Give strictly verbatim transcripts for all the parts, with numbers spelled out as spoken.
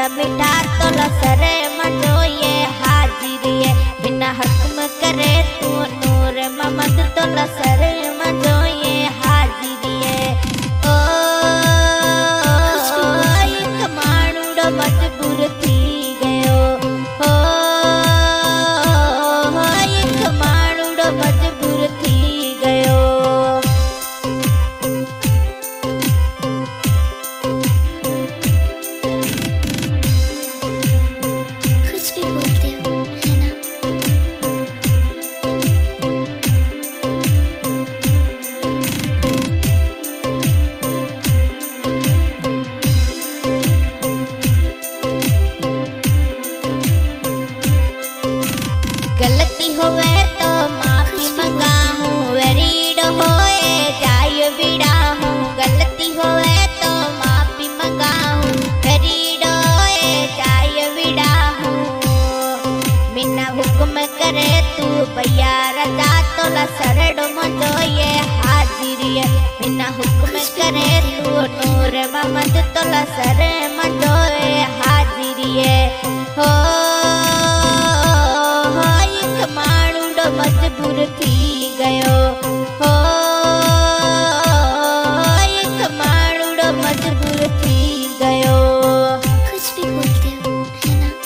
मिठा तो लसरे मजो ये हाजिरी है बिना हुक्म करे तू नूर मोहम्मद तो लसरे मजो ये हाजिरी है। ओ एक माणूड़ो मजबूर थी गयो हो एक माणूड़ो मजबूर थी गयो। गलती होवे तो माफी मंगा हूँ वरीड होए जाय बिड़ा हूँ। गलती होवे तो माफी मंगा हूँ वरीड होए जाय बिड़ा हूँ। बिना हुक्म करे तू भैया रजा तो लसरड़ मजो ये हाजिरी है बिना हुक्म करे तू नूर मोहम्मद तो लसर मजो ये हाजिरी है। हो मजबूर थी गयो हो एक माणूड़ो मजबूर थी गयो। कुछ भी बोलते हो है ना।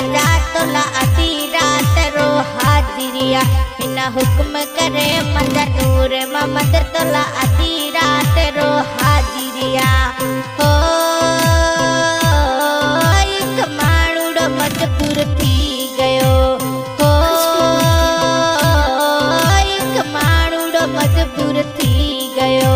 राजा तोला आधी रात रो हाजिरिया बिना हुक्म करे मजा नूर मोहम्मद तोला आधी रात रो हाजिरिया हो एक माणूड़ो मजबूर थी गयो हो एक माणूड़ो मजबूर थी गयो।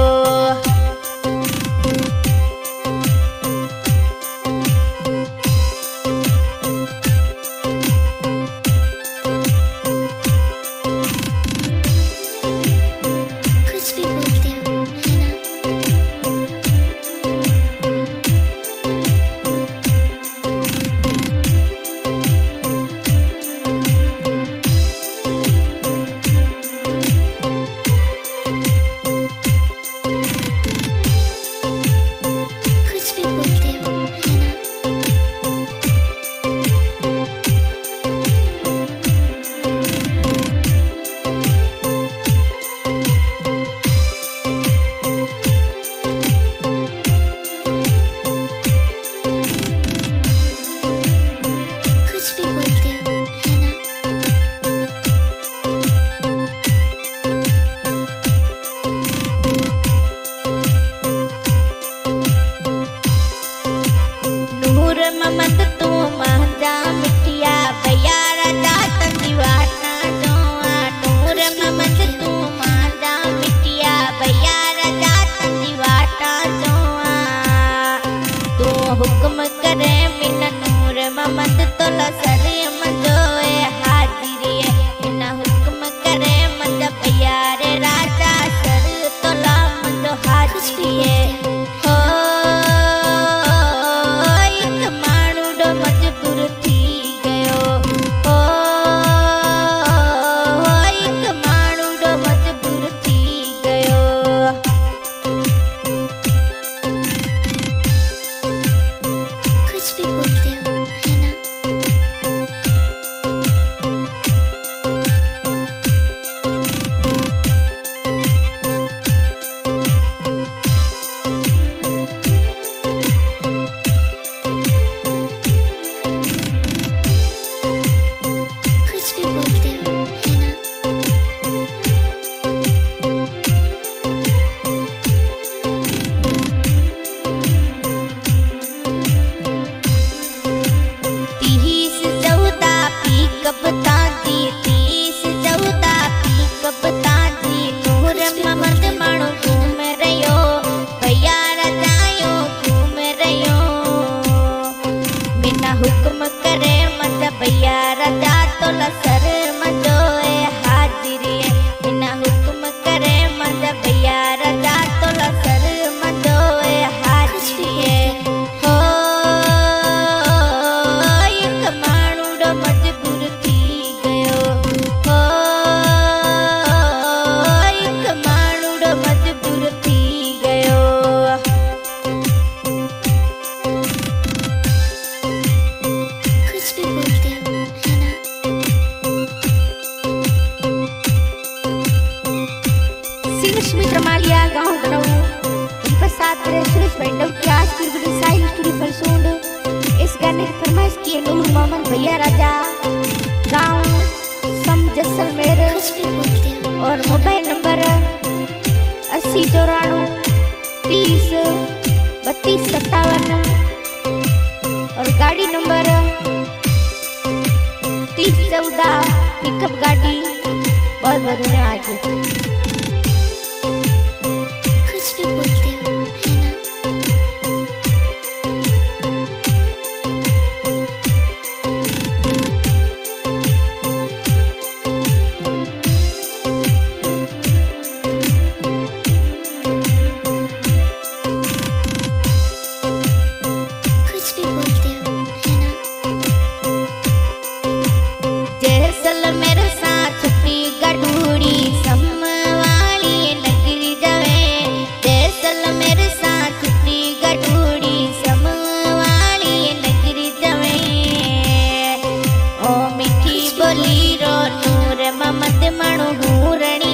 मोहम्मद तू महंजा मिठिया भैया राजा तंदीवाना जोआ नूर मोहम्मद तू महंजा मिठिया भैया राजा तंदीवाना जोआ तू हुक्म करे मिन नूर मोहम्मद तोला सर मजोए हाजिरी बिना हुक्म करे मज भैया रे राजा सर तोला मजो हाजिरी हो हुक्म करे मत भैया राजा तोला सर मजोए हाजिरी बिना हुक्म करे मत भैया राजा तोला सर मजोए हाजिरी हो एक माणूड़ो मजबूर थी गयो हो एक माणूड़ो मजबूर थी गयो। सुमित्रा मालिया गाँव गणऊ उनका साथ रहे सुरेश भाई डबकी आज की वीडियो साहिल स्टूडियो पर सुन इस गाने की फरमाइश की नूर मोहम्मद भैया राजा गाँव सम जैसलमेर और मोबाइल नंबर अस्सी चौरानवे तीस बत्तीस सत्तावन और गाड़ी नंबर तीस चौदह पिकअप गाड़ी। बहुत बहुत धन्यवाद। जैसलमेर सा छुट्टी गडूड़ी समवाली नगरी जवे जैसलमेर सा छुट्टी गडूड़ी समवाली नगरी जवे ओ मिठी बोली रो नूर मोहम्मद मणु हूरणी